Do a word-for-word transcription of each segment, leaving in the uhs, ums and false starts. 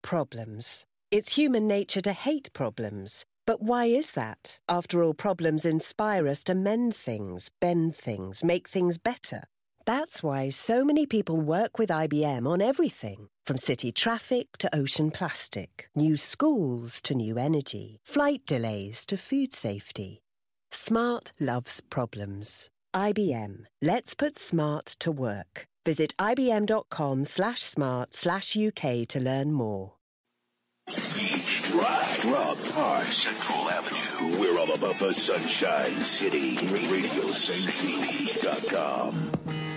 problems. It's human nature to hate problems. But why is that? After all, problems inspire us to mend things, bend things, make things better. That's why so many people work with I B M on everything, from city traffic to ocean plastic, new schools to new energy, flight delays to food safety. Smart loves problems. I B M. Let's put smart to work. Visit ibm.com slash smart slash UK to learn more. Beach, Drive, Rock Park, Central Avenue. We're all about the Sunshine City. radio saint pete dot com.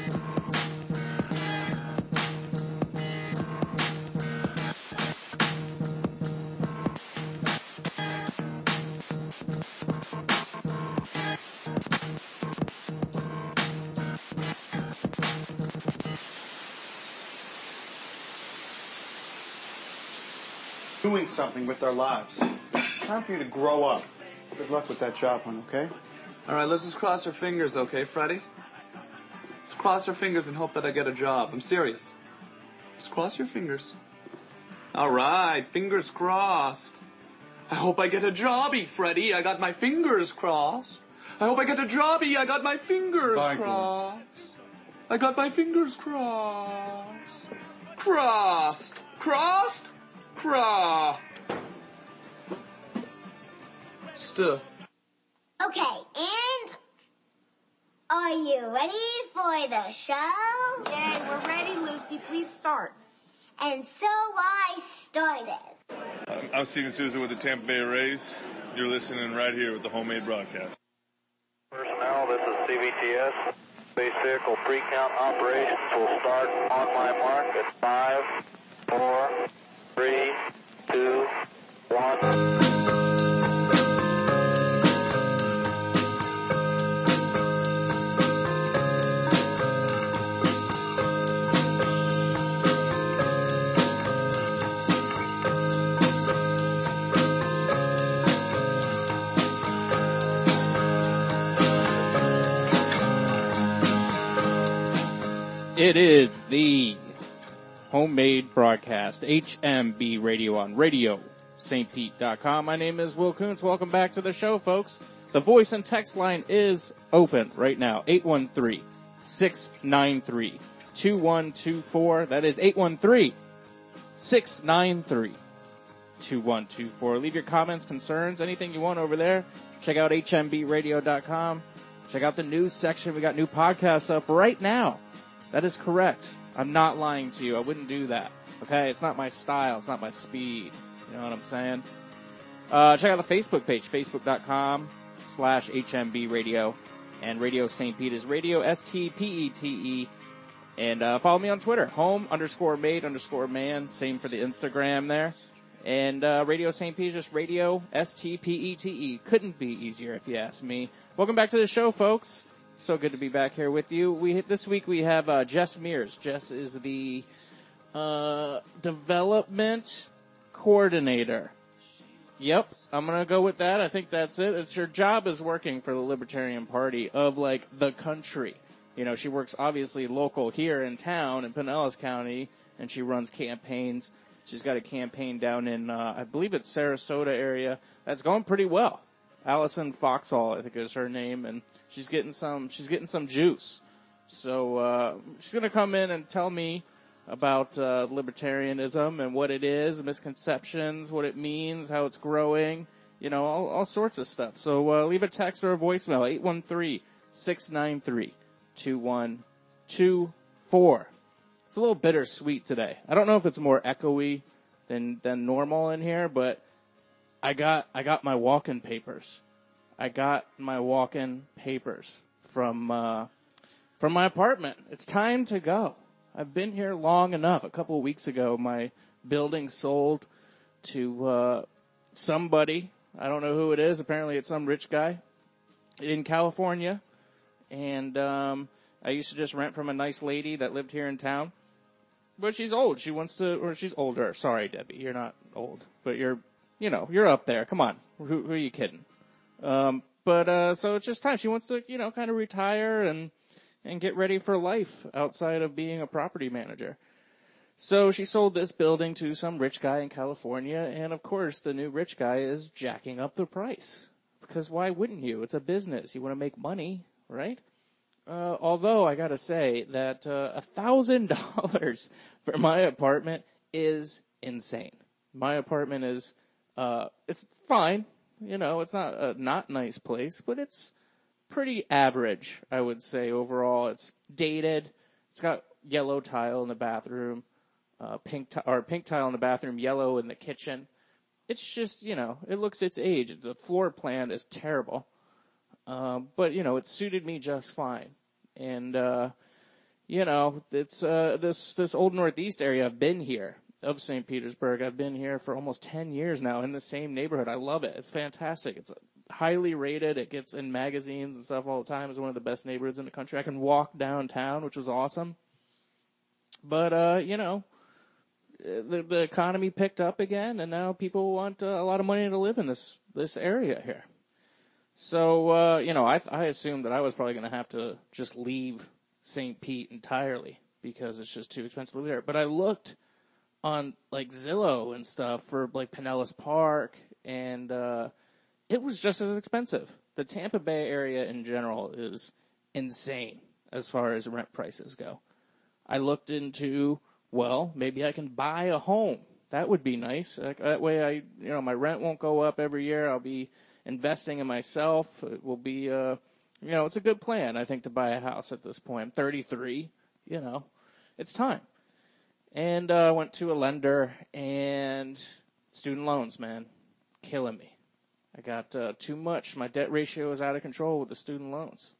Doing something with their lives. Time for you to grow up. Good luck with that job, hon, okay? All right, let's just cross our fingers, okay, Freddie? Let's cross our fingers and hope that I get a job. I'm serious. Just cross your fingers. All right, fingers crossed. I hope I get a jobby, Freddie. I got my fingers crossed. I hope I get a jobby. I got my fingers Bye, crossed. I got my fingers crossed. Crossed. Crossed? Craw. St. Okay, and are you ready for the show? Yay, we're ready, Lucy. Please start. And so I started. I'm Steven Souza with the Tampa Bay Rays. You're listening right here with the Homemade Broadcast. Personnel, this is C V T S. Base vehicle pre-count operations will start on my mark at five, four, three, two, one. It is the Homemade Broadcast, H M B Radio on radio saint pete dot com. My name is Will Kuntz. Welcome back to the show, folks. The voice and text line is open right now, eight one three, six nine three, two one two four. That is eight one three, six nine three, two one two four. Leave your comments, concerns, anything you want over there. Check out H M B radio dot com. Check out the news section. We got new podcasts up right now. That is correct. I'm not lying to you. I wouldn't do that. Okay? It's not my style. It's not my speed. You know what I'm saying? Uh, check out the Facebook page, facebook.com slash HMB Radio. And Radio Saint Pete is Radio S T P E T E. And uh, follow me on Twitter, home underscore made underscore man. Same for the Instagram there. And uh, Radio Saint Pete is just Radio S T P E T E. Couldn't be easier if you ask me. Welcome back to the show, folks. So good to be back here with you. We this week we have uh, Jess Mears. Jess is the uh, development coordinator. Yep, I'm gonna go with that. I think that's it. It's her job is working for the Libertarian Party of like the country. You know, she works obviously local here in town in Pinellas County, and she runs campaigns. She's got a campaign down in uh, I believe it's Sarasota area. That's going pretty well. Allison Foxhall, I think is her name, and she's getting some, she's getting some juice. So, uh, she's gonna come in and tell me about, uh, libertarianism and what it is, misconceptions, what it means, how it's growing, you know, all, all sorts of stuff. So, uh, leave a text or a voicemail, eight one three, six nine three, two one two four. It's a little bittersweet today. I don't know if it's more echoey than, than normal in here, but I got, I got my walk-in papers. I got my walk-in papers from, uh, from my apartment. It's time to go. I've been here long enough. A couple of weeks ago, my building sold to, uh, somebody. I don't know who it is. Apparently it's some rich guy in California. And, um, I used to just rent from a nice lady that lived here in town. But she's old. She wants to, or she's older. Sorry, Debbie. You're not old, but you're, you know, you're up there. Come on. Who, who are you kidding? Um, but, uh, so it's just time. She wants to, you know, kind of retire and, and get ready for life outside of being a property manager. So she sold this building to some rich guy in California, and of course the new rich guy is jacking up the price. Because why wouldn't you? It's a business. You want to make money, right? Uh, although I gotta say that uh, a thousand dollars for my apartment is insane. My apartment is, uh, it's fine. You know, it's not a not nice place, but it's pretty average, I would say, overall. It's dated. It's got yellow tile in the bathroom, uh, pink, t- or pink tile in the bathroom, yellow in the kitchen. It's just, you know, it looks its age. The floor plan is terrible. Um, but, you know, it suited me just fine. And, uh, you know, it's, uh, this, this old Northeast area. I've been here of Saint Petersburg. I've been here for almost ten years now in the same neighborhood. I love it. It's fantastic. It's highly rated. It gets in magazines and stuff all the time. It's one of the best neighborhoods in the country. I can walk downtown, which was awesome. But, uh, you know, the, the economy picked up again, and now people want uh, a lot of money to live in this, this area here. So, uh, you know, I, I assumed that I was probably going to have to just leave Saint Pete entirely because it's just too expensive to live there. But I looked on, like, Zillow and stuff for, like, Pinellas Park, and uh, it was just as expensive. The Tampa Bay area in general is insane as far as rent prices go. I looked into, well, maybe I can buy a home. That would be nice. That way I, you know, my rent won't go up every year. I'll be investing in myself. It will be, uh, you know, it's a good plan, I think, to buy a house at this point. I'm thirty-three, you know, it's time. And, uh, went to a lender, and student loans, man, killing me. I got, uh, too much. My debt ratio is out of control with the student loans.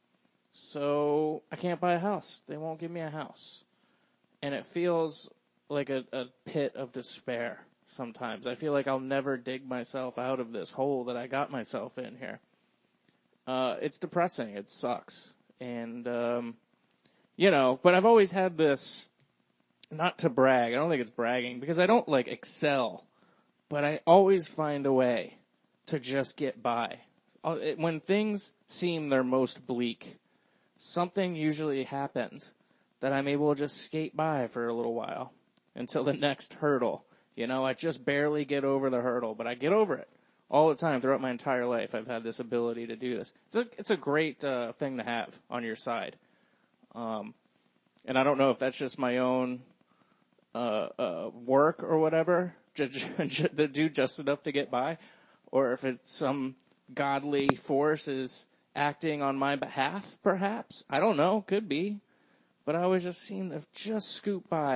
So I can't buy a house. They won't give me a house. And it feels like a, a pit of despair sometimes. I feel like I'll never dig myself out of this hole that I got myself in here. Uh, it's depressing. It sucks. And, um, you know, but I've always had this, not to brag, I don't think it's bragging, because I don't, like, excel, but I always find a way to just get by. It, when things seem their most bleak, something usually happens that I'm able to just skate by for a little while until the next hurdle. You know, I just barely get over the hurdle, but I get over it all the time throughout my entire life. I've had this ability to do this. It's a, it's a great uh, thing to have on your side. Um, and I don't know if that's just my own uh, uh, work or whatever, to, to do just enough to get by, or if it's some godly force is acting on my behalf, perhaps. I don't know. Could be. But I always just seem to just scoot by.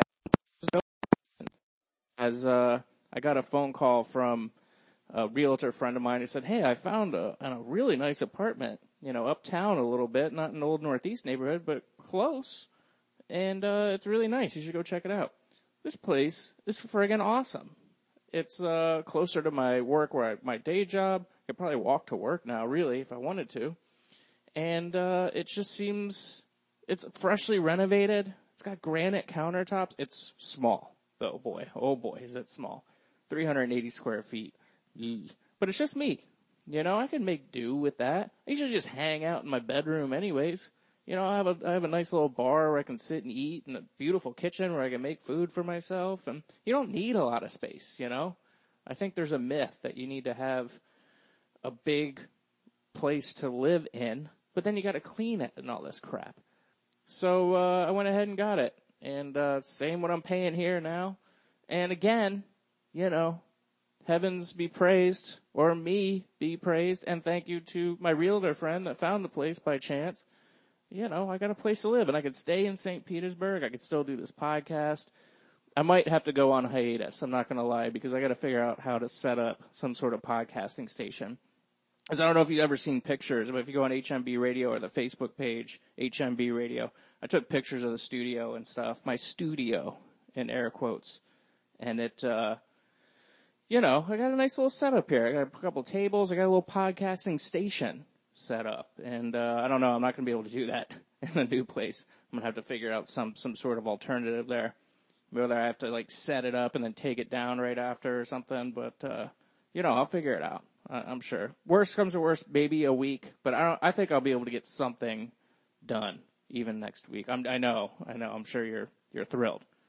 As uh, I got a phone call from a realtor friend of mine who said, hey, I found a, a really nice apartment, you know, uptown a little bit, not in the old Northeast neighborhood, but close. And uh, it's really nice. You should go check it out. This place is friggin' awesome. It's uh, closer to my work, where I, my day job. I could probably walk to work now, really, if I wanted to. And uh, it just seems... It's freshly renovated. It's got granite countertops. It's small, though, boy. Oh, boy, is it small. three hundred eighty square feet. Yee. But it's just me. You know, I can make do with that. I usually just hang out in my bedroom anyways. You know, I have a, I have a nice little bar where I can sit and eat, and a beautiful kitchen where I can make food for myself. And you don't need a lot of space, you know. I think there's a myth that you need to have a big place to live in, but then you got to clean it and all this crap. So, uh, I went ahead and got it. And, uh, same what I'm paying here now. And again, you know, heavens be praised, or me be praised, and thank you to my realtor friend that found the place by chance. You know, I got a place to live, and I could stay in Saint Petersburg. I could still do this podcast. I might have to go on hiatus, I'm not gonna lie, because I gotta figure out how to set up some sort of podcasting station. Because I don't know if you've ever seen pictures, but if you go on H M B Radio or the Facebook page, H M B Radio, I took pictures of the studio and stuff. My studio, in air quotes. And it, uh, you know, I got a nice little setup here. I got a couple tables. I got a little podcasting station set up. And, uh, I don't know, I'm not going to be able to do that in the new place. I'm going to have to figure out some, some sort of alternative there. Whether I have to, like, set it up and then take it down right after or something. But, uh, you know, I'll figure it out. I'm sure. Worst comes to worst, maybe a week, but I don't, I think I'll be able to get something done even next week. I'm, I know, I know, I'm sure you're, you're thrilled.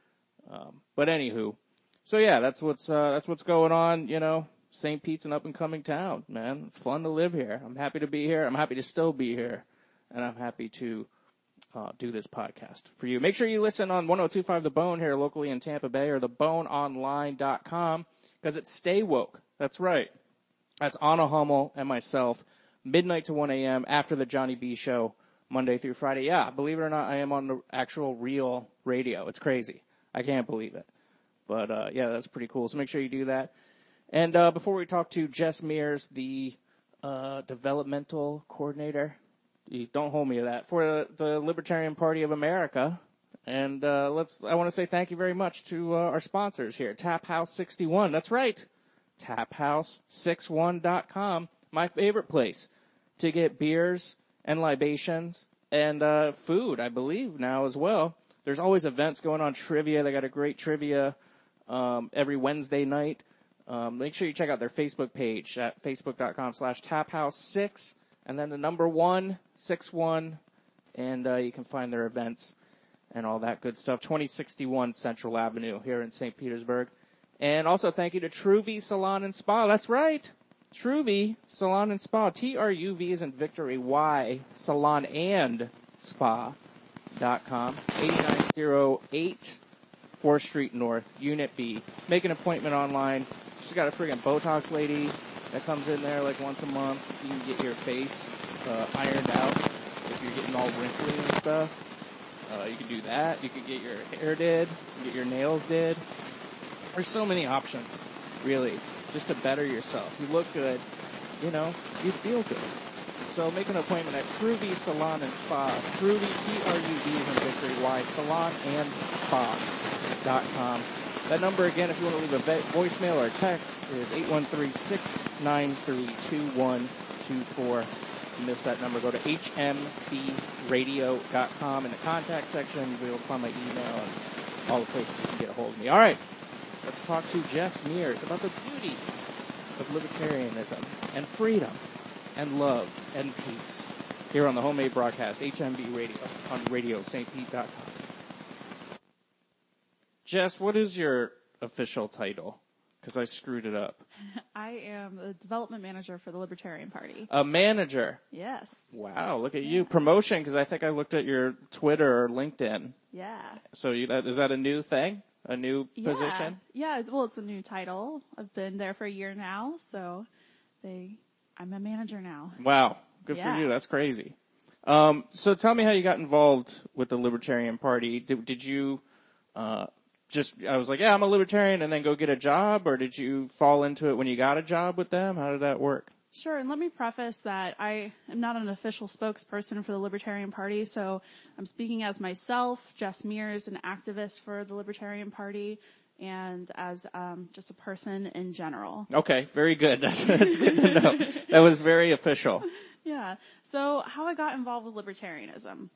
Um, but anywho, so yeah, that's what's, uh, that's what's going on, you know. Saint Pete's an up-and-coming town, man. It's fun to live here. I'm happy to be here. I'm happy to still be here. And I'm happy to uh, do this podcast for you. Make sure you listen on one oh two point five The Bone here locally in Tampa Bay or the bone online dot com because it's Stay Woke. That's right. That's Anna Hummel and myself, midnight to one a.m. after the Johnny B Show, Monday through Friday. Yeah, believe it or not, I am on the actual real radio. It's crazy. I can't believe it. But, uh, yeah, that's pretty cool. So make sure you do that. And uh, before we talk to Jess Mears, the uh, developmental coordinator, you don't hold me to that, for uh, the Libertarian Party of America. And uh, let's. I want to say thank you very much to uh, our sponsors here, Tap House sixty-one. That's right, tap house sixty-one dot com, my favorite place to get beers and libations and uh, food, I believe, now as well. There's always events going on, trivia. They got a great trivia um, every Wednesday night. Um, make sure you check out their Facebook page at facebook.com slash taphouse6 and then the number one, six one, and uh, you can find their events and all that good stuff. twenty sixty-one Central Avenue here in Saint Petersburg. And also thank you to Truvi Salon and Spa. That's right. Truvi Salon and Spa. T R U V is in Victory Y Salon and Spa dot com. eighty-nine oh eight fourth Street North, Unit B. Make an appointment online. She's got a friggin' Botox lady that comes in there like once a month. You can get your face uh, ironed out if you're getting all wrinkly and stuff. Uh, you can do that. You can get your hair did. You can get your nails did. There's so many options, really, just to better yourself. You look good, you know, you feel good. So make an appointment at Truvi Salon and Spa. Truvi, T R U V is in Victory Y, salon and spa dot com. That number again, if you want to leave a voicemail or a text, is eight one three, six nine three, two one two four. If you miss that number, go to H M B radio dot com. In the contact section, you'll find my email and all the places you can get a hold of me. All right, let's talk to Jess Mears about the beauty of libertarianism and freedom and love and peace here on the Homemade Broadcast, H M B Radio, on radio st pete dot com. Jess, what is your official title? Because I screwed it up. I am the development manager for the Libertarian Party. A manager? Yes. Wow, look at yeah. you. Promotion, because I think I looked at your Twitter or LinkedIn. Yeah. So you, is that a new thing? A new yeah. position? Yeah, well, it's a new title. I've been there for a year now, so they, I'm a manager now. Wow, good yeah. for you. That's crazy. Um, so tell me how you got involved with the Libertarian Party. Did, did you... Uh, Just, I was like, yeah, I'm a libertarian, and then go get a job, or did you fall into it when you got a job with them? How did that work? Sure, and let me preface that I am not an official spokesperson for the Libertarian Party, so I'm speaking as myself, Jess Mears, an activist for the Libertarian Party, and as um, just a person in general. Okay, very good. That's, that's good to know. That was very official. Yeah, so how I got involved with libertarianism.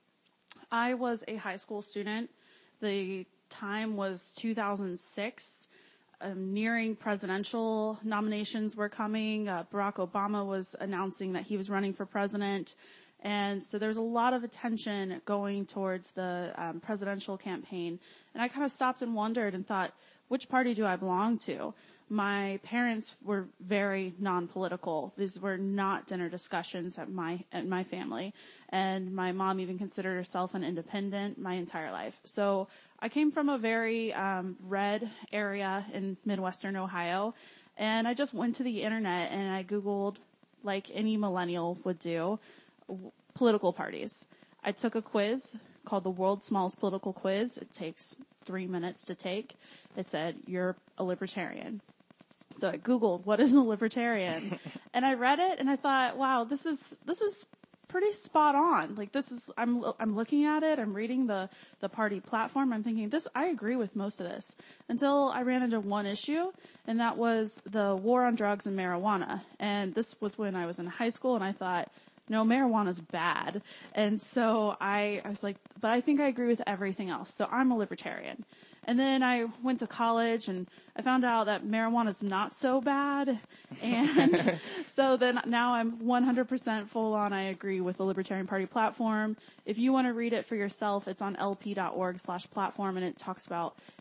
I was a high school student. The time was two thousand six. Um, nearing presidential nominations were coming. Uh, Barack Obama was announcing that he was running for president. And so there was a lot of attention going towards the um, presidential campaign. And I kind of stopped and wondered and thought, which party do I belong to? My parents were very non-political. These were not dinner discussions at my at my family. And my mom even considered herself an independent my entire life. So I came from a very um, red area in Midwestern Ohio. And I just went to the internet and I Googled, like any millennial would do, w- political parties. I took a quiz called the World's Smallest Political Quiz. It takes three minutes to take. It said, you're a libertarian. So I Googled, what is a libertarian? And I read it and I thought, wow, this is, this is pretty spot on. Like this is, I'm, I'm looking at it. I'm reading the, the party platform. I'm thinking this, I agree with most of this until I ran into one issue, and that was the war on drugs and marijuana. And this was when I was in high school, and I thought, no, marijuana's bad. And so I, I was like, but I think I agree with everything else. So I'm a libertarian. And then I went to college and I found out that marijuana is not so bad. And so then now I'm one hundred percent full on. I agree with the Libertarian Party platform. If you want to read it for yourself, it's on lp.org slash platform, and it talks about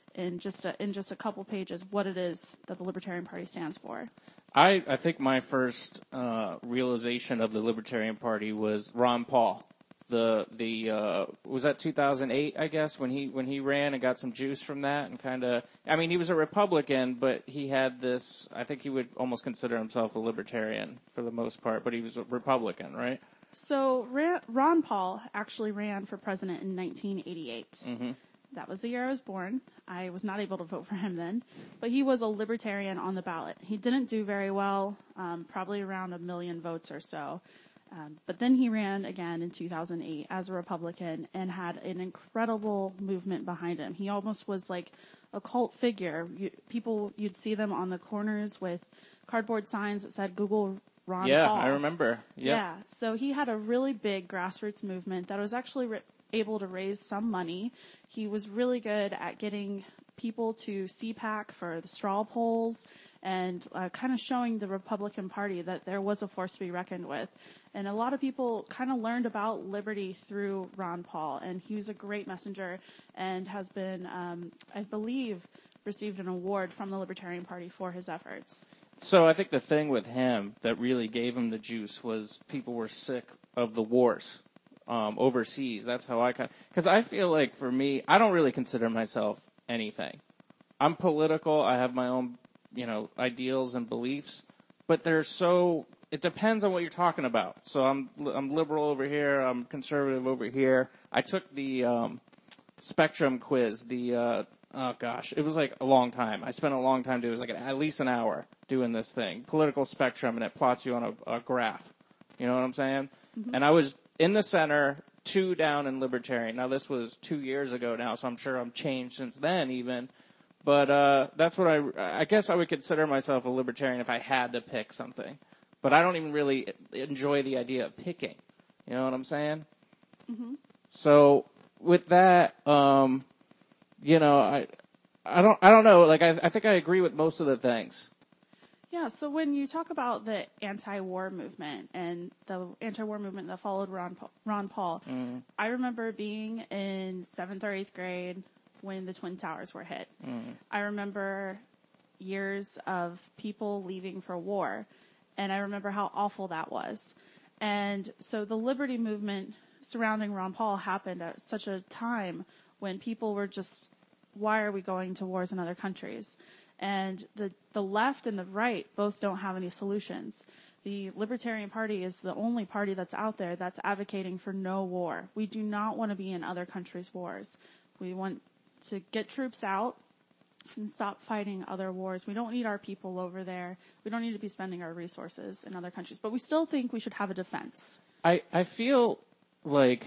in just a, in just a couple pages what it is that the Libertarian Party stands for. I, I think my first uh, realization of the Libertarian Party was Ron Paul. The the uh, was that two thousand eight, I guess, when he when he ran and got some juice from that and kind of. I mean, he was a Republican, but he had this. I think he would almost consider himself a libertarian for the most part, but he was a Republican, right? So Ron Paul actually ran for president in nineteen eighty-eight. Mm-hmm. That was the year I was born. I was not able to vote for him then, but he was a libertarian on the ballot. He didn't do very well, um, probably around a million votes or so. Um, but then he ran again in two thousand eight as a Republican and had an incredible movement behind him. He almost was like a cult figure. You, people, you'd see them on the corners with cardboard signs that said Google Ron yeah, Paul. Yeah, I remember. Yep. Yeah. So he had a really big grassroots movement that was actually re- able to raise some money. He was really good at getting people to C PAC for the straw polls and uh, kind of showing the Republican Party that there was a force to be reckoned with. And a lot of people kind of learned about liberty through Ron Paul, and he was a great messenger and has been, um, I believe, received an award from the Libertarian Party for his efforts. So I think the thing with him that really gave him the juice was people were sick of the wars um, overseas. That's how I kind of, because I feel like for me, I don't really consider myself anything. I'm political. I have my own, you know, ideals and beliefs, but they're so, it depends on what you're talking about. So I'm, I'm liberal over here. I'm conservative over here. I took the, um, Spectrum quiz, the, uh, oh gosh, it was like a long time. I spent a long time doing it. It was like an, at least an hour doing this thing, political spectrum, and it plots you on a, a graph. You know what I'm saying? Mm-hmm. And I was in the center, two down in libertarian. Now this was two years ago now, so I'm sure I'm changed since then even. But uh, that's what I, I guess I would consider myself a libertarian if I had to pick something. But I don't even really enjoy the idea of picking. You know what I'm saying? Mm-hmm. So with that, um, you know, I, I don't, I don't know. Like I, I think I agree with most of the things. Yeah. So when you talk about the anti-war movement and the anti-war movement that followed Ron Paul, Ron Paul, mm. I remember being in seventh or eighth grade when the Twin Towers were hit. Mm. I remember years of people leaving for war, and I remember how awful that was. And so the liberty movement surrounding Ron Paul happened at such a time when people were just, why are we going to wars in other countries? And the, the left and the right both don't have any solutions. The Libertarian Party is the only party that's out there that's advocating for no war. We do not want to be in other countries' wars. We want to get troops out and stop fighting other wars. We don't need our people over there. We don't need to be spending our resources in other countries. But we still think we should have a defense. I, I feel like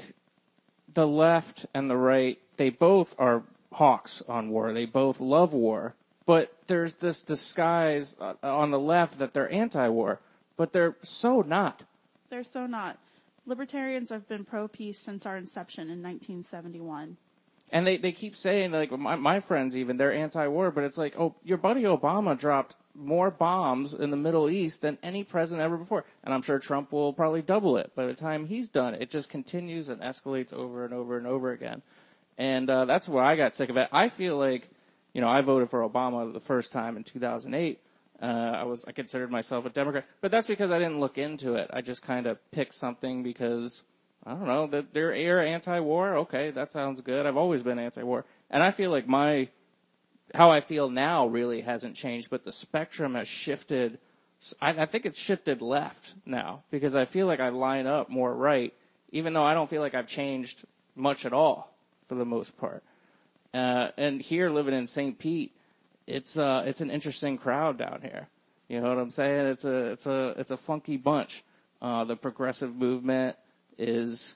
the left and the right, they both are hawks on war. They both love war. But there's this disguise on the left that they're anti-war. But they're so not. They're so not. Libertarians have been pro-peace since our inception in nineteen seventy-one. And they, they keep saying, like, my, my friends even, they're anti-war, but it's like, oh, your buddy Obama dropped more bombs in the Middle East than any president ever before. And I'm sure Trump will probably double it by the time he's done. It just continues and escalates over and over and over again. And uh, that's where I got sick of it. I feel like, you know, I voted for Obama the first time in two thousand eight. Uh, I was, I considered myself a Democrat, but that's because I didn't look into it. I just kind of picked something because, I don't know, that they're, they're anti-war. Okay, that sounds good. I've always been anti-war. And I feel like my, how I feel now really hasn't changed, but the spectrum has shifted. I, I think it's shifted left now because I feel like I line up more right, even though I don't feel like I've changed much at all for the most part. Uh, and here living in Saint Pete, it's, uh, it's an interesting crowd down here. You know what I'm saying? It's a, it's a, it's a funky bunch. Uh, the progressive movement is,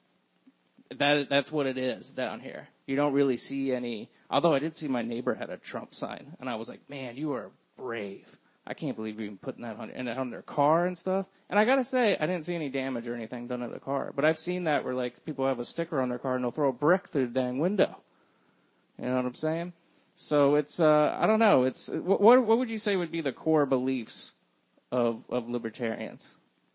that, that's what it is down here. You don't really see any, although I did see my neighbor had a Trump sign, and I was like, man, you are brave. I can't believe you're even putting that on, in, on their car and stuff. And I gotta say, I didn't see any damage or anything done to the car. But I've seen that where, like, people have a sticker on their car and they'll throw a brick through the dang window. You know what I'm saying? So it's, uh, I don't know. It's, what, what would you say would be the core beliefs of, of libertarians?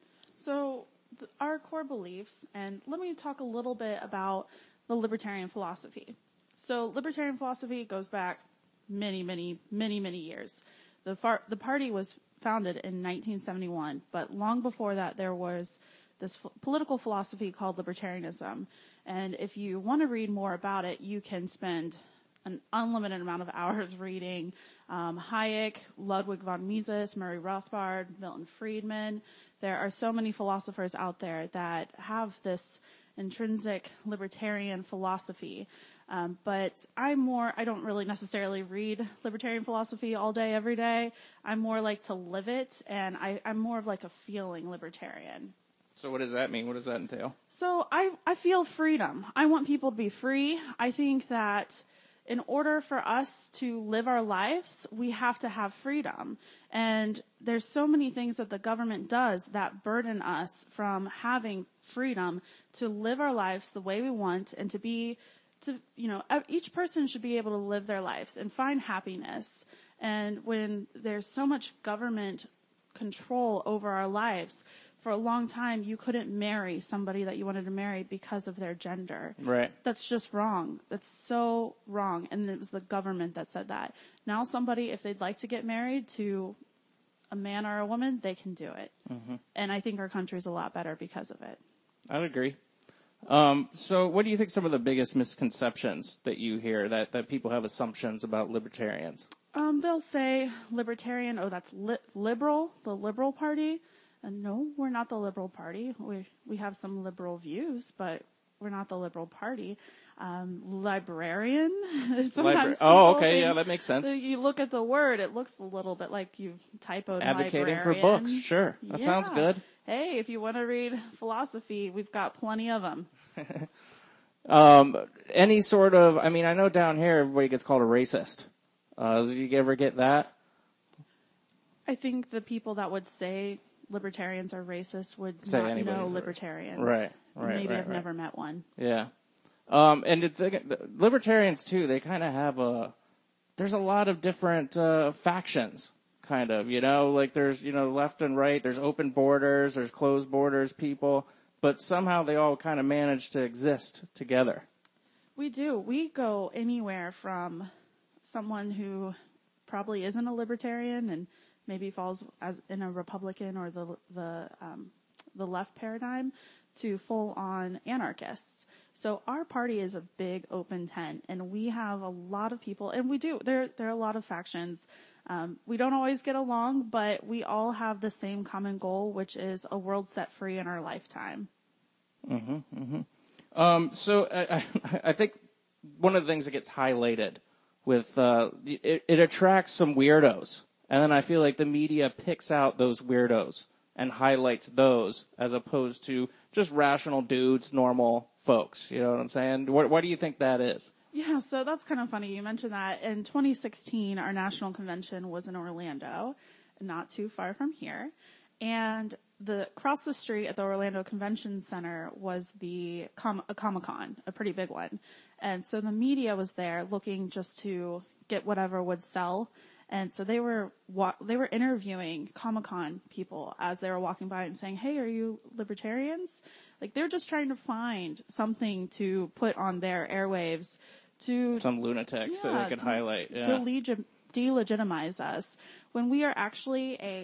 So, th- our core beliefs, and let me talk a little bit about the libertarian philosophy. So, libertarian philosophy goes back many, many, many, many years. The far, the party was founded in nineteen seventy-one, but long before that there was this f- political philosophy called libertarianism. And if you want to read more about it, you can spend an unlimited amount of hours reading um, Hayek, Ludwig von Mises, Murray Rothbard, Milton Friedman. There are so many philosophers out there that have this intrinsic libertarian philosophy. Um, but I'm more, I don't really necessarily read libertarian philosophy all day, every day. I'm more like to live it, and I, I'm more of like a feeling libertarian. So what does that mean? What does that entail? So I, I feel freedom. I want people to be free. I think that in order for us to live our lives, we have to have freedom. And there's so many things that the government does that burden us from having freedom to live our lives the way we want and to be, to, you know, each person should be able to live their lives and find happiness. And when there's so much government control over our lives, for a long time, you couldn't marry somebody that you wanted to marry because of their gender. Right. That's just wrong. That's so wrong. And it was the government that said that. Now somebody, if they'd like to get married to a man or a woman, they can do it. Mm-hmm. And I think our country's a lot better because of it. I'd agree. Um, so what do you think some of the biggest misconceptions that you hear, that, that people have assumptions about libertarians? Um, they'll say libertarian, oh, that's li- liberal, the liberal party. And no, we're not the liberal party. We we have some liberal views, but we're not the liberal party. Um, librarian. Sometimes Libra- oh, okay, think, yeah, that makes sense. You look at the word, it looks a little bit like you've typoed Advocating librarian. for books, sure. That yeah. sounds good. Hey, if you want to read philosophy, we've got plenty of them. um, any sort of, I mean, I know down here everybody gets called a racist. Uh, did you ever get that? I think the people that would say libertarians are racist would Say not know right. libertarians. Right, right, Maybe right, I've right. never met one. Yeah. Um, and the, the libertarians, too, they kind of have a, there's a lot of different uh, factions, kind of, you know, like there's, you know, left and right, there's open borders, there's closed borders people, but somehow they all kind of manage to exist together. We do. We go anywhere from someone who probably isn't a libertarian and maybe falls as in a Republican or the the um, the left paradigm to full-on anarchists. So our party is a big open tent, and we have a lot of people, and we do. There there are a lot of factions. Um, we don't always get along, but we all have the same common goal, which is a world set free in our lifetime. Mm-hmm. Mm-hmm. Um, so I, I think one of the things that gets highlighted with uh, it, it attracts some weirdos. And then I feel like the media picks out those weirdos and highlights those as opposed to just rational dudes, normal folks. You know what I'm saying? What, why do you think that is? Yeah, so that's kind of funny. You mentioned that. In twenty sixteen, our national convention was in Orlando, not too far from here. And the across the street at the Orlando Convention Center was the Com- a Comic-Con, a pretty big one. And so the media was there looking just to get whatever would sell. And so they were wa- they were interviewing Comic-Con people as they were walking by and saying, "Hey, are you libertarians?" Like they're just trying to find something to put on their airwaves to some lunatic yeah, that they could to, highlight yeah. to leg- delegitimize us when we are actually a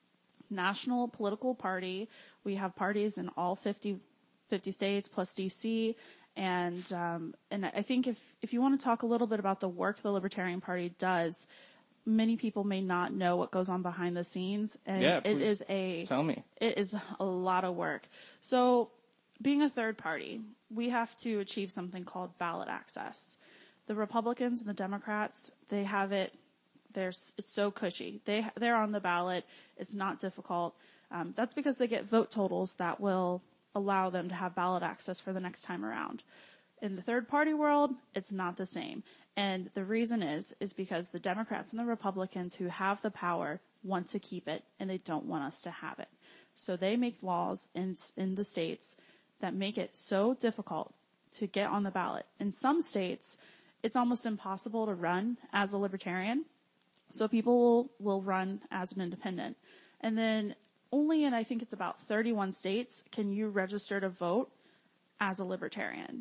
national political party. We have parties in all fifty, fifty states plus D C. And um, and I think if if you want to talk a little bit about the work the Libertarian Party does. Many people may not know what goes on behind the scenes, and yeah, it is a tell me. It is a lot of work. So, being a third party, we have to achieve something called ballot access. The Republicans and the Democrats, they have it. There's it's so cushy. They they're on the ballot. It's not difficult. Um, that's because they get vote totals that will allow them to have ballot access for the next time around. In the third party world, it's not the same. And the reason is, is because the Democrats and the Republicans who have the power want to keep it and they don't want us to have it. So they make laws in, in the states that make it so difficult to get on the ballot. In some states, it's almost impossible to run as a libertarian. So people will, will run as an independent. And then only in, I think it's about thirty-one states, can you register to vote as a libertarian.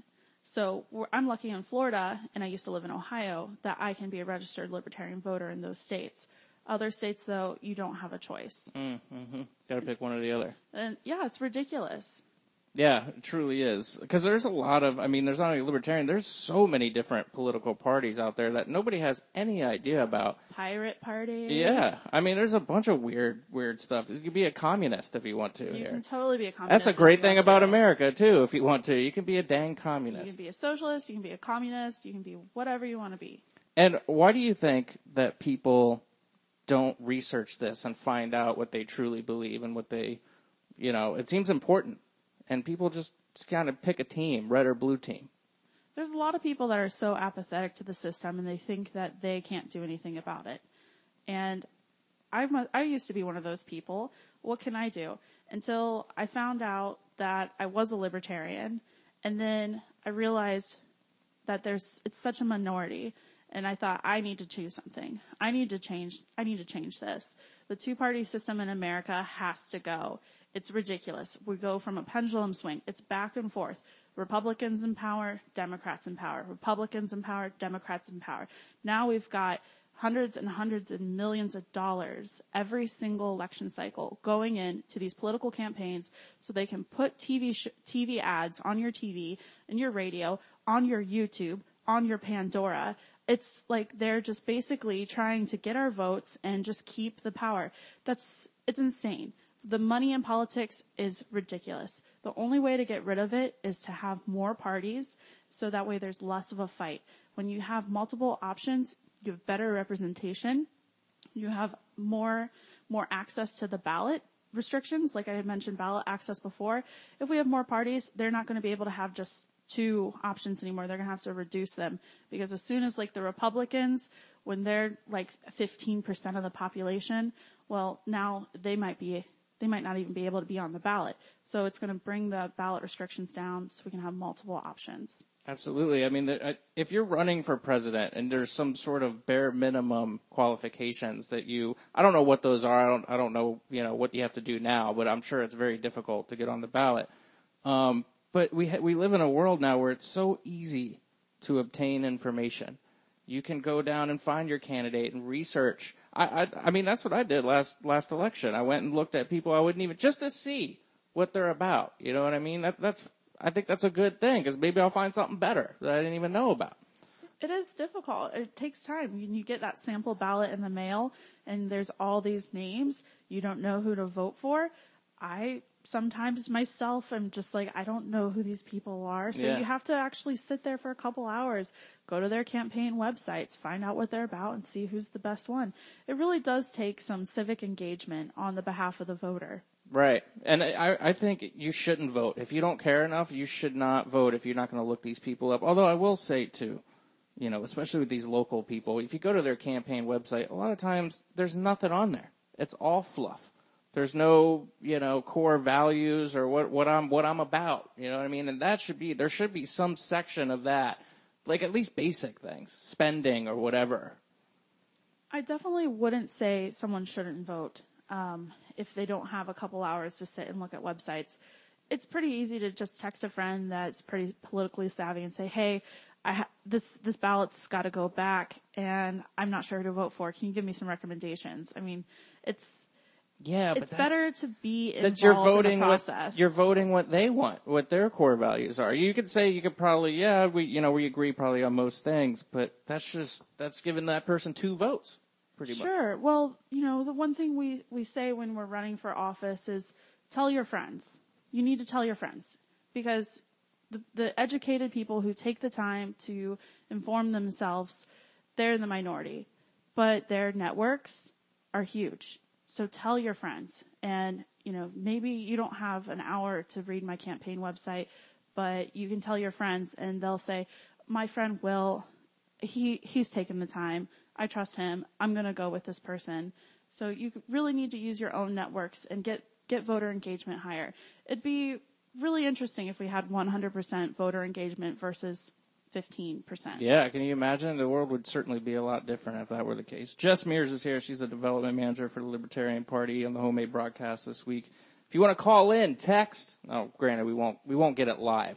So we're, I'm lucky in Florida, and I used to live in Ohio, that I can be a registered libertarian voter in those states. Other states, though, you don't have a choice. Mm-hmm. Got to pick one or the other. And yeah, it's ridiculous. Yeah, it truly is. Because there's a lot of, I mean, there's not only libertarian, there's so many different political parties out there that nobody has any idea about. Pirate Party. Yeah. I mean, there's a bunch of weird, weird stuff. You can be a communist if you want to. You here. can totally be a communist. That's a great if you thing want about to. America, too, if you want to. You can be a dang communist. You can be a socialist, you can be a communist, you can be whatever you want to be. And why do you think that people don't research this and find out what they truly believe and what they, you know, it seems important. And people just, just kind of pick a team, red or blue team. There's a lot of people that are so apathetic to the system, and they think that they can't do anything about it. And I'm a, I used to be one of those people. What can I do? Until I found out that I was a libertarian, and then I realized that there's it's such a minority, and I thought, I need to choose something. I need to change. I need to change this. The two-party system in America has to go. It's ridiculous. We go from a pendulum swing. It's back and forth. Republicans in power, Democrats in power. Republicans in power, Democrats in power. Now we've got hundreds and hundreds and millions of dollars every single election cycle going into these political campaigns so they can put T V sh- T V ads on your T V, and your radio, on your YouTube, on your Pandora. It's like they're just basically trying to get our votes and just keep the power. That's, it's insane. The money in politics is ridiculous. The only way to get rid of it is to have more parties, so that way there's less of a fight. When you have multiple options, you have better representation. You have more, more access to the ballot restrictions. Like I had mentioned ballot access before. If we have more parties, they're not going to be able to have just two options anymore. They're going to have to reduce them, because as soon as like the Republicans, when they're like fifteen percent of the population, well, now they might be They might not even be able to be on the ballot. So it's going to bring the ballot restrictions down so we can have multiple options. Absolutely. I mean, if you're running for president and there's some sort of bare minimum qualifications that you, I don't know what those are. I don't, I don't know, you know, what you have to do now, but I'm sure it's very difficult to get on the ballot. Um, but we, ha- we live in a world now where it's so easy to obtain information. You can go down and find your candidate and research. I, I, I mean, that's what I did last, last election. I went and looked at people I wouldn't even, just to see what they're about. You know what I mean? That, that's, I think that's a good thing, because maybe I'll find something better that I didn't even know about. It is difficult. It takes time. When you get that sample ballot in the mail and there's all these names, you don't know who to vote for. I sometimes myself am just like, I don't know who these people are. So Yeah. you have to actually sit there for a couple hours, go to their campaign websites, find out what they're about, and see who's the best one. It really does take some civic engagement on the behalf of the voter. Right. And I, I think you shouldn't vote. If you don't care enough, you should not vote if you're not going to look these people up. Although I will say, too, you know, especially with these local people, if you go to their campaign website, a lot of times there's nothing on there. It's all fluff. There's no, you know, core values or what, what I'm, what I'm about. You know what I mean? And that should be, there should be some section of that, like at least basic things, spending or whatever. I definitely wouldn't say someone shouldn't vote, um, if they don't have a couple hours to sit and look at websites. It's pretty easy to just text a friend that's pretty politically savvy and say, hey, I ha- this, this ballot's got to go back and I'm not sure who to vote for. Can you give me some recommendations? I mean, it's, Yeah, but it's that's, better to be involved that you're voting in the process. What, you're voting what they want, what their core values are. You could say, you could probably, yeah, we, you know, we agree probably on most things, but that's just, that's giving that person two votes, pretty much. Sure. Well, you know, the one thing we, we say when we're running for office is tell your friends. You need to tell your friends, because the, the educated people who take the time to inform themselves, they're in the minority, but their networks are huge. So tell your friends. And, you know, maybe you don't have an hour to read my campaign website, but you can tell your friends and they'll say, my friend Will, he, he's taken the time. I trust him. I'm going to go with this person. So you really need to use your own networks and get, get voter engagement higher. It'd be really interesting if we had one hundred percent voter engagement versus fifteen percent. Yeah, can you imagine? The world would certainly be a lot different if that were the case. Jess Mears is here. She's the development manager for the Libertarian Party on the Homemade broadcast this week. If you want to call in, text. Oh, granted, we won't we won't get it live,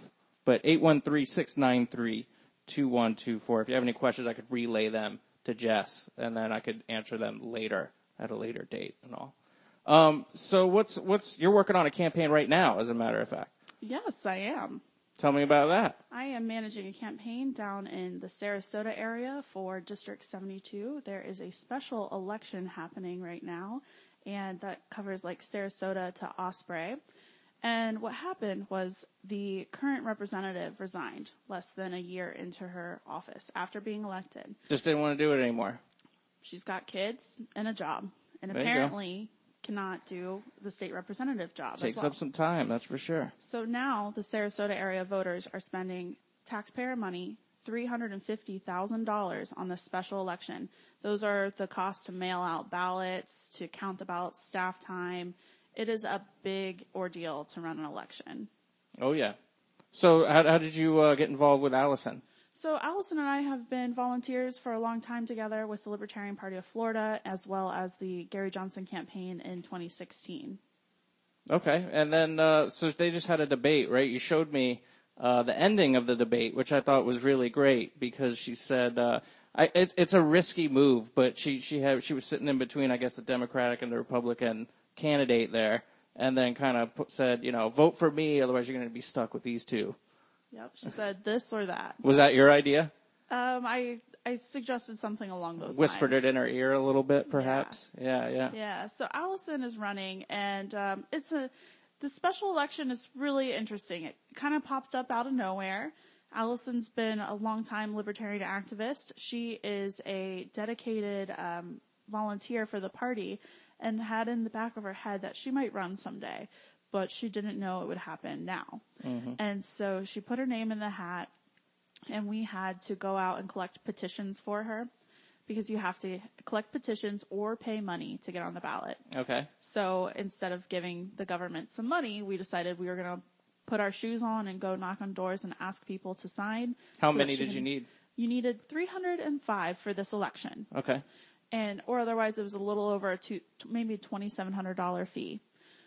But eight one three, six nine three, two one two four. If you have any questions, I could relay them to Jess, and then I could answer them later at a later date and all. Um, so what's, what's, you're working on a campaign right now, as a matter of fact. Yes, I am. Tell me about that. I am managing a campaign down in the Sarasota area for District seventy-two. There is a special election happening right now, and that covers like Sarasota to Osprey. And what happened was the current representative resigned less than a year into her office after being elected. Just didn't want to do it anymore. She's got kids and a job, and There you go. apparently cannot do the state representative job as Takes well. up some time, that's for sure. So now the Sarasota area voters are spending taxpayer money, three hundred fifty thousand dollars on this special election. Those are the costs to mail out ballots, to count the ballots, staff time. It is a big ordeal to run an election. Oh, yeah. So how, how did you uh, get involved with Allison? So Allison and I have been volunteers for a long time together with the Libertarian Party of Florida, as well as the Gary Johnson campaign in twenty sixteen. Okay, and then, uh, so they just had a debate, right? You showed me, uh, the ending of the debate, which I thought was really great, because she said, uh, I, it's, it's a risky move, but she, she had, she was sitting in between, I guess, the Democratic and the Republican candidate there, and then kind of put, said, you know, vote for me, otherwise you're going to be stuck with these two. Yep, she said this or that. Was that your idea? Um, I, I suggested something along those Whispered lines. it in her ear a little bit, perhaps? Yeah, yeah. Yeah, yeah. So Allison is running, and um, it's a the special election is really interesting. It kind of popped up out of nowhere. Allison's been a longtime libertarian activist. She is a dedicated um, volunteer for the party, and had in the back of her head that she might run someday, but she didn't know it would happen now. Mm-hmm. And so she put her name in the hat, and we had to go out and collect petitions for her, because you have to collect petitions or pay money to get on the ballot. Okay. So instead of giving the government some money, we decided we were going to put our shoes on and go knock on doors and ask people to sign. How so many did you need? You needed three hundred five for this election. Okay. And, or otherwise it was a little over a two, maybe a twenty-seven hundred dollars fee.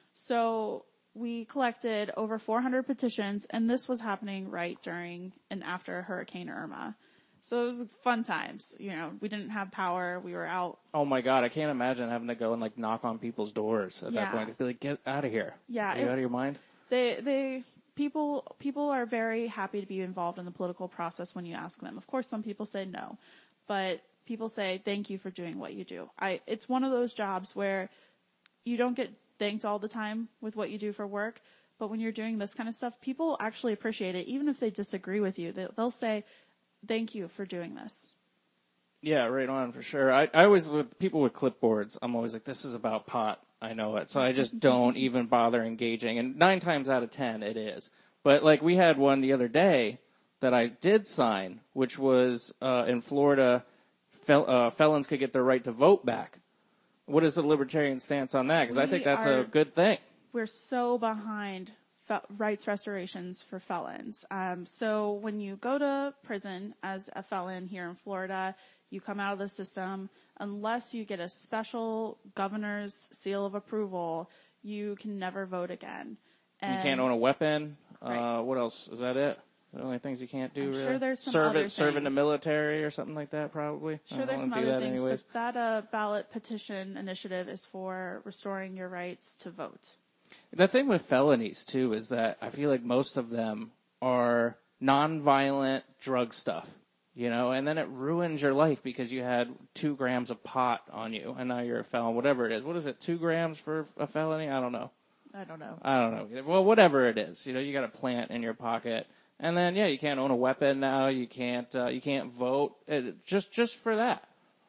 So we collected over four hundred petitions, and this was happening right during and after Hurricane Irma. So it was fun times. You know, we didn't have power. We were out. Oh my God, I can't imagine having to go and like knock on people's doors at Yeah. that point. I'd be like, get out of here. Yeah. Are you it- out of your mind? They, they, people, people are very happy to be involved in the political process when you ask them. Of course, some people say no, but people say thank you for doing what you do. I, it's one of those jobs where you don't get thanked all the time with what you do for work, but when you're doing this kind of stuff, people actually appreciate it. Even if they disagree with you, they, they'll say, thank you for doing this. Yeah, right on for sure. I, I always, with people with clipboards, I'm always like, this is about pot. I know it. So I just don't even bother engaging. And nine times out of ten, it is. But like we had one the other day that I did sign, which was, uh, in Florida, fel- uh, felons could get their right to vote back. What is the libertarian stance on that? Because I We think that's are- a good thing. We're so behind fe- rights restorations for felons. Um, so when you go to prison as a felon here in Florida, you come out of the system, unless you get a special governor's seal of approval, you can never vote again. And You can't own a weapon. Right. Uh, what else? Is that it? The only things you can't do, I'm really? sure there's some serve other it, serve in the things. military or something like that, probably. Sure, I there's don't some do other that things, anyways. but that uh, ballot petition initiative is for restoring your rights to vote. The thing with felonies, too, is that I feel like most of them are nonviolent drug stuff, you know, and then it ruins your life because you had two grams of pot on you, and now you're a felon, whatever it is. What is it, two grams for a felony? I don't know. I don't know. I don't know. Well, whatever it is, you know, you got a plant in your pocket. And then, yeah, you can't own a weapon now. You can't, uh, you can't vote. It, just, just for that,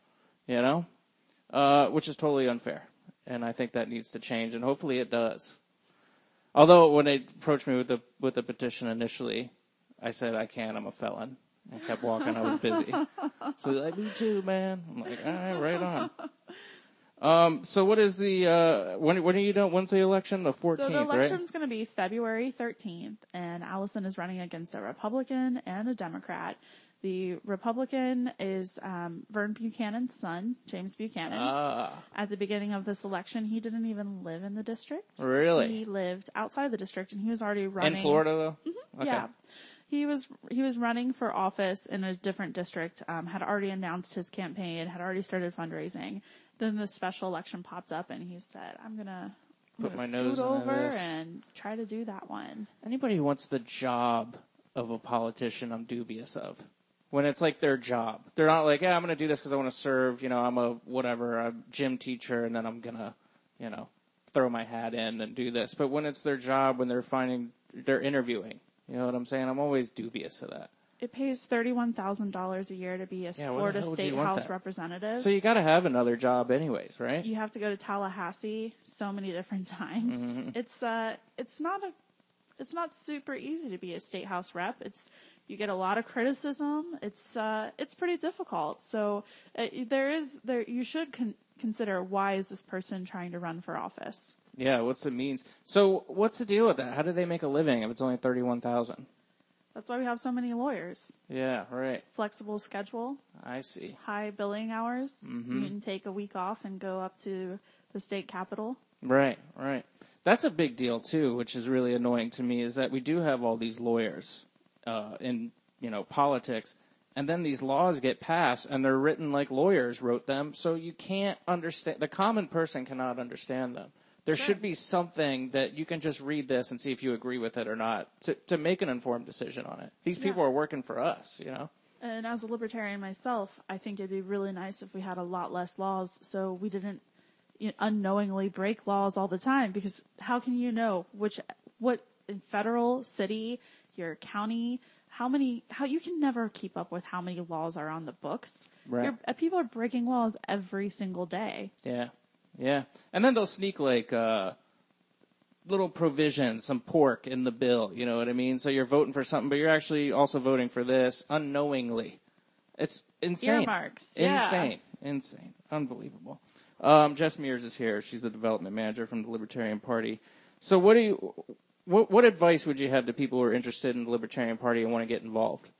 you know, uh, which is totally unfair. And I think that needs to change, and hopefully it does. Although when they approached me with the, with the petition initially, I said, I can't, I'm a felon. I kept walking, I was busy. So they're like, me too, man. I'm like, all right, right on. Um, so what is the, uh, when, when are you done? When's the election? The fourteenth, So the right? election's going to be February thirteenth, and Allison is running against a Republican and a Democrat. The Republican is um, Vern Buchanan's son, James Buchanan. Ah. At the beginning of this election, he didn't even live in the district. Really? He lived outside the district, and he was already running. In Florida, though? Mm-hmm. Okay. Yeah. He was he was running for office in a different district, um, had already announced his campaign, had already started fundraising. Then the special election popped up, and he said, I'm going to Put my scoot nose into over this. and try to do that one. Anybody who wants the job of a politician, I'm dubious of. When it's like their job. They're not like, yeah, I'm going to do this because I want to serve, you know, I'm a whatever, a gym teacher, and then I'm going to, you know, throw my hat in and do this. But when it's their job, when they're finding, they're interviewing, you know what I'm saying? I'm always dubious of that. It pays thirty-one thousand dollars a year to be a Yeah, Florida hell would you State want House that? representative. So you got to have another job anyways, right? You have to go to Tallahassee so many different times. Mhm. It's uh, it's not a, it's not super easy to be a state house rep. It's you get a lot of criticism. It's uh, it's pretty difficult. So uh, there is there you should con- consider why is this person trying to run for office. Yeah, what's the means? So what's the deal with that? How do they make a living if it's only thirty-one thousand? That's why we have so many lawyers. Yeah, right. Flexible schedule. I see. High billing hours. Mhm. You can take a week off and go up to the state capitol. Right, right. That's a big deal too, which is really annoying to me, is that we do have all these lawyers uh, in, you know, politics, and then these laws get passed, and they're written like lawyers wrote them, so you can't understand, the common person cannot understand them. There Sure. should be something that you can just read this and see if you agree with it or not to, to make an informed decision on it. These people Yeah. are working for us, you know? And as a libertarian myself, I think it'd be really nice if we had a lot less laws so we didn't you know, unknowingly break laws all the time, because how can you know which, what in federal, city, your county, how many, how you can never keep up with how many laws are on the books. Right. You're, uh, people are breaking laws every single day. Yeah. Yeah. And then they'll sneak like, uh, little provisions, some pork in the bill, you know what I mean? So you're voting for something, but you're actually also voting for this unknowingly. It's insane. Earmarks. Yeah. Insane. Insane. Unbelievable. Um, Jess Mears is here. She's the development manager from the Libertarian Party. So what do you, what, what advice would you have to people who are interested in the Libertarian Party and want to get involved?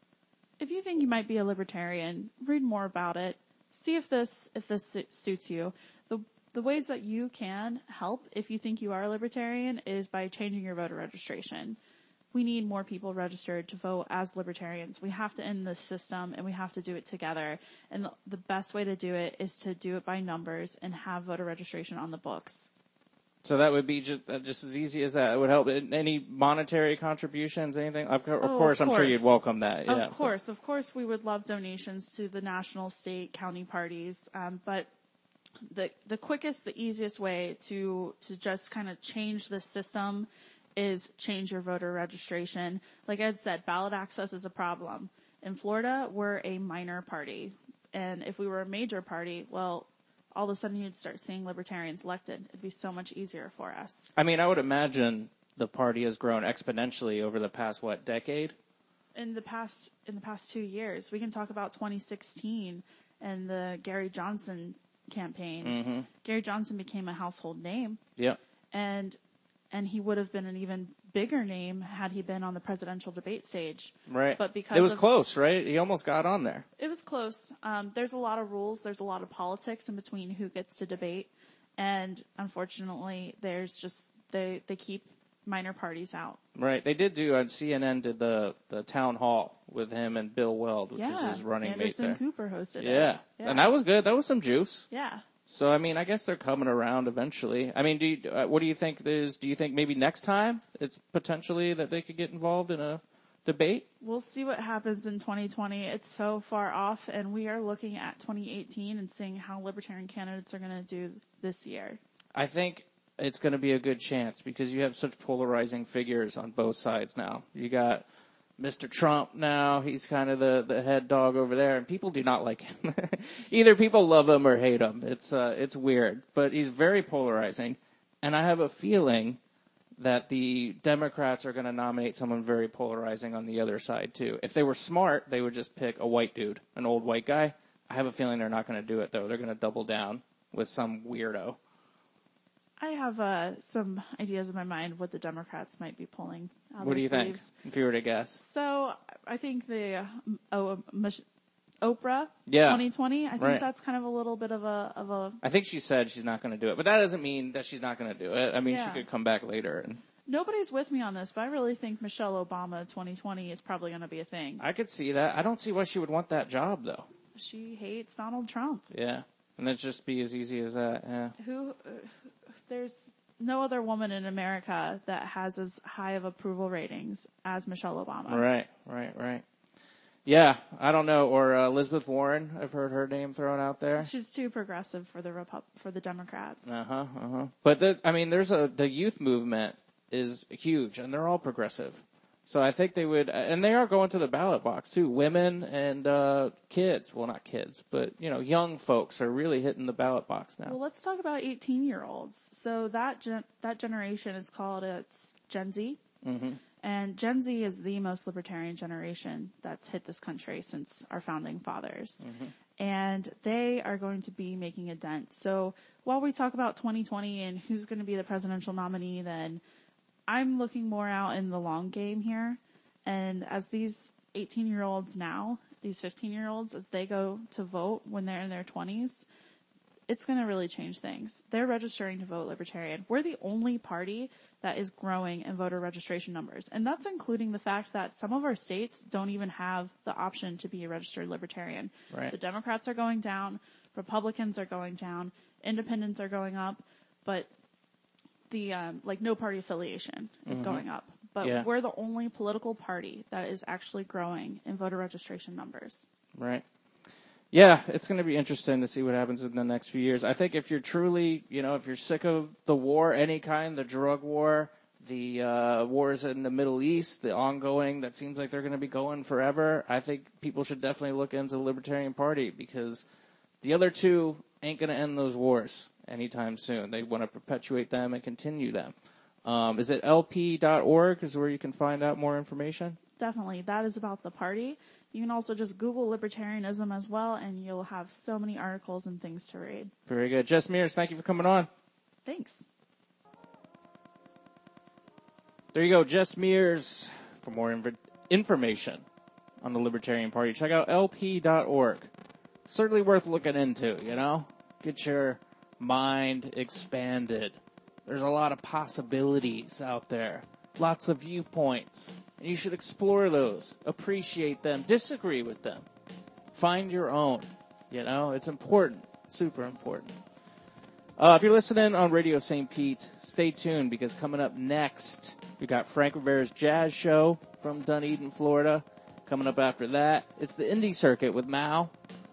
If you think you might be a libertarian, read more about it. See if this, if this su- suits you. The, the ways that you can help if you think you are a libertarian is by changing your voter registration. We need more people registered to vote as libertarians. We have to end this system and we have to do it together. And the, the best way to do it is to do it by numbers and have voter registration on the books. So that would be just uh, just as easy as that. It would help. Any monetary contributions, anything? Of, co- of Oh, course, of I'm sure course. you'd welcome that. Yeah, Of course, of course, we would love donations to the national, state, county parties. Um, but the the quickest, the easiest way to to just kind of change the system is change your voter registration. Like Ed said, ballot access is a problem. In Florida, we're a minor party, and if we were a major party, well, all of a sudden you'd start seeing libertarians elected. It'd be so much easier for us. I mean, I would imagine the party has grown exponentially over the past, what, decade? In the past, in the past two years, we can talk about twenty sixteen and the Gary Johnson campaign. Mm-hmm. Gary Johnson became a household name, Yep. and and he would have been an even bigger name had he been on the presidential debate stage. Right. But because it was of, close, right? He almost got on there. It was close. Um, there's a lot of rules. There's a lot of politics in between who gets to debate, and unfortunately, there's just they they keep minor parties out. Right. They did do, on C N N did the, the town hall with him and Bill Weld, which yeah, is his running Anderson mate there. Cooper hosted Yeah. it. Yeah. And that was good. That was some juice. Yeah. So, I mean, I guess they're coming around eventually. I mean, do you, uh, what do you think is, do you think maybe next time it's potentially that they could get involved in a debate? We'll see what happens in twenty twenty. It's so far off, and we are looking at twenty eighteen and seeing how libertarian candidates are going to do this year. I think it's going to be a good chance because you have such polarizing figures on both sides now. You got Mister Trump now. He's kind of the, the head dog over there, and people do not like him. Either people love him or hate him. It's, uh, it's weird, but he's very polarizing. And I have a feeling that the Democrats are going to nominate someone very polarizing on the other side too. If they were smart, they would just pick a white dude, an old white guy. I have a feeling they're not going to do it though. They're going to double down with some weirdo. I have uh, some ideas in my mind what the Democrats might be pulling out What of do you their think, sleeves. if you were to guess? So I think the uh, oh, Mich- Oprah Yeah. twenty twenty. I think Right. that's kind of a little bit of a of a. I think she said she's not going to do it, but that doesn't mean that she's not going to do it. I mean, Yeah. she could come back later. And Nobody's with me on this, but I really think Michelle Obama twenty twenty is probably going to be a thing. I could see that. I don't see why she would want that job, though. She hates Donald Trump. Yeah. And it'd just be as easy as that, yeah. Who, uh, there's no other woman in America that has as high of approval ratings as Michelle Obama. Right, right, right. Yeah, I don't know. Or uh, Elizabeth Warren, I've heard her name thrown out there. She's too progressive for the Repu- for the Democrats. Uh-huh, uh-huh. But, the, I mean, there's a, the youth movement is huge, and they're all progressive. So I think they would, and they are going to the ballot box, too. Women and uh, kids, well, not kids, but, you know, young folks are really hitting the ballot box now. Well, let's talk about eighteen-year-olds. So that gen- that generation is called, it's Gen Z. Mm-hmm. And Gen Z is the most libertarian generation that's hit this country since our founding fathers. Mm-hmm. And they are going to be making a dent. So while we talk about twenty twenty and who's going to be the presidential nominee, then I'm looking more out in the long game here. And as these eighteen-year-olds now, these fifteen-year-olds, as they go to vote when they're in their twenties, it's going to really change things. They're registering to vote Libertarian. We're the only party that is growing in voter registration numbers. And that's including the fact that some of our states don't even have the option to be a registered Libertarian. Right. The Democrats are going down. Republicans are going down. Independents are going up. But the, um, like, no party affiliation is Mm-hmm. going up. But Yeah. we're the only political party that is actually growing in voter registration numbers. Right. Yeah, it's going to be interesting to see what happens in the next few years. I think if you're truly, you know, if you're sick of the war, any kind, the drug war, the uh, wars in the Middle East, the ongoing, that seems like they're going to be going forever, I think people should definitely look into the Libertarian Party because the other two ain't going to end those wars anytime soon. They want to perpetuate them and continue them. Um, is it L P dot org is where you can find out more information? Definitely. That is about the party. You can also just Google libertarianism as well, and you'll have so many articles and things to read. Very good. Jess Mears, thank you for coming on. Thanks. There you go, Jess Mears. For more inv- information on the Libertarian Party, check out L P dot org. Certainly worth looking into, you know? Get your mind expanded. There's a lot of possibilities out there. Lots of viewpoints. And you should explore those. Appreciate them. Disagree with them. Find your own. You know, it's important. Super important. Uh, if you're listening on Radio Saint Pete, stay tuned because coming up next, we got Frank Rivera's Jazz Show from Dunedin, Florida. Coming up after that, it's the Indie Circuit with Mao.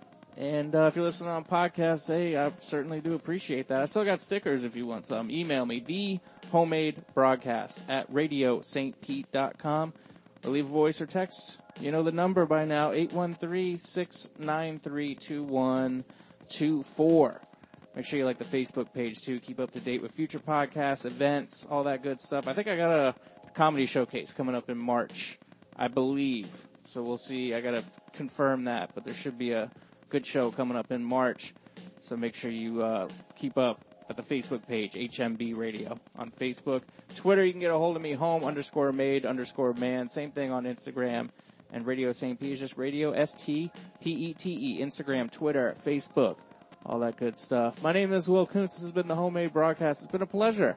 And uh, if you're listening on podcasts, hey, I certainly do appreciate that. I still got stickers if you want some. Email me, the homemade broadcast at radio st pete dot com. Or leave a voice or text. You know the number by now, eight one three, six nine three, two one two four. Make sure you like the Facebook page, too. Keep up to date with future podcasts, events, all that good stuff. I think I got a comedy showcase coming up in March, I believe. So we'll see. I got to confirm that, but there should be a good show coming up in March. So make sure you uh, keep up at the Facebook page, H M B Radio on Facebook. Twitter, you can get a hold of me, home underscore made underscore man. Same thing on Instagram. And Radio Saint Pete is just Radio S T P E T E. Instagram, Twitter, Facebook, all that good stuff. My name is Will Kuntz. This has been the Homemade Broadcast. It's been a pleasure.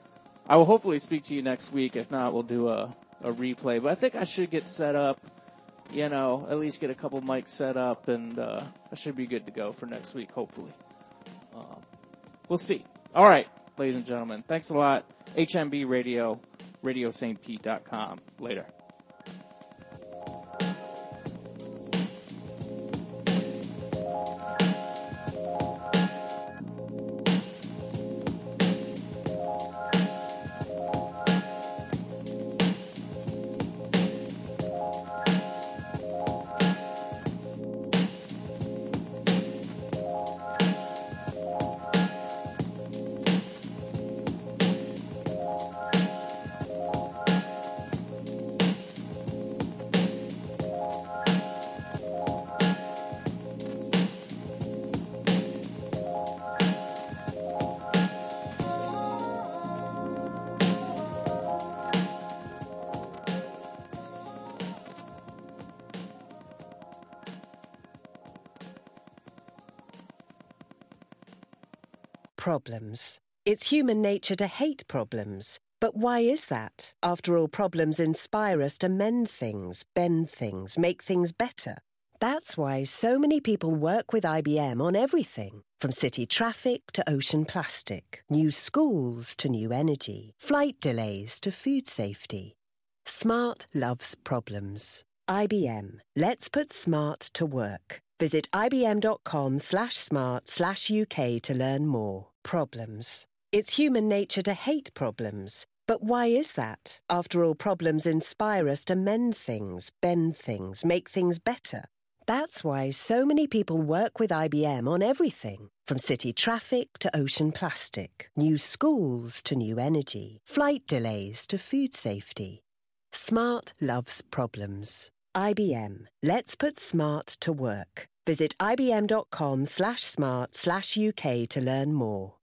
I will hopefully speak to you next week. If not, we'll do a, a replay. But I think I should get set up. You know, at least get a couple mics set up, and uh, I should be good to go for next week, hopefully. Um, we'll see. All right, ladies and gentlemen, thanks a lot. H M B Radio, radio st pete dot com. Later. Problems. It's human nature to hate problems. But why is that? After all, problems inspire us to mend things, bend things, make things better. That's why so many people work with I B M on everything, from city traffic to ocean plastic, new schools to new energy, flight delays to food safety. Smart loves problems. I B M. Let's put smart to work. Visit ibm.com slash smart slash UK to learn more. Problems. It's human nature to hate problems. But why is that? After all, problems inspire us to mend things, bend things, make things better. That's why so many people work with I B M on everything, from city traffic to ocean plastic, new schools to new energy, flight delays to food safety. Smart loves problems. I B M. Let's put smart to work. Visit ibm.com slash smart slash UK to learn more.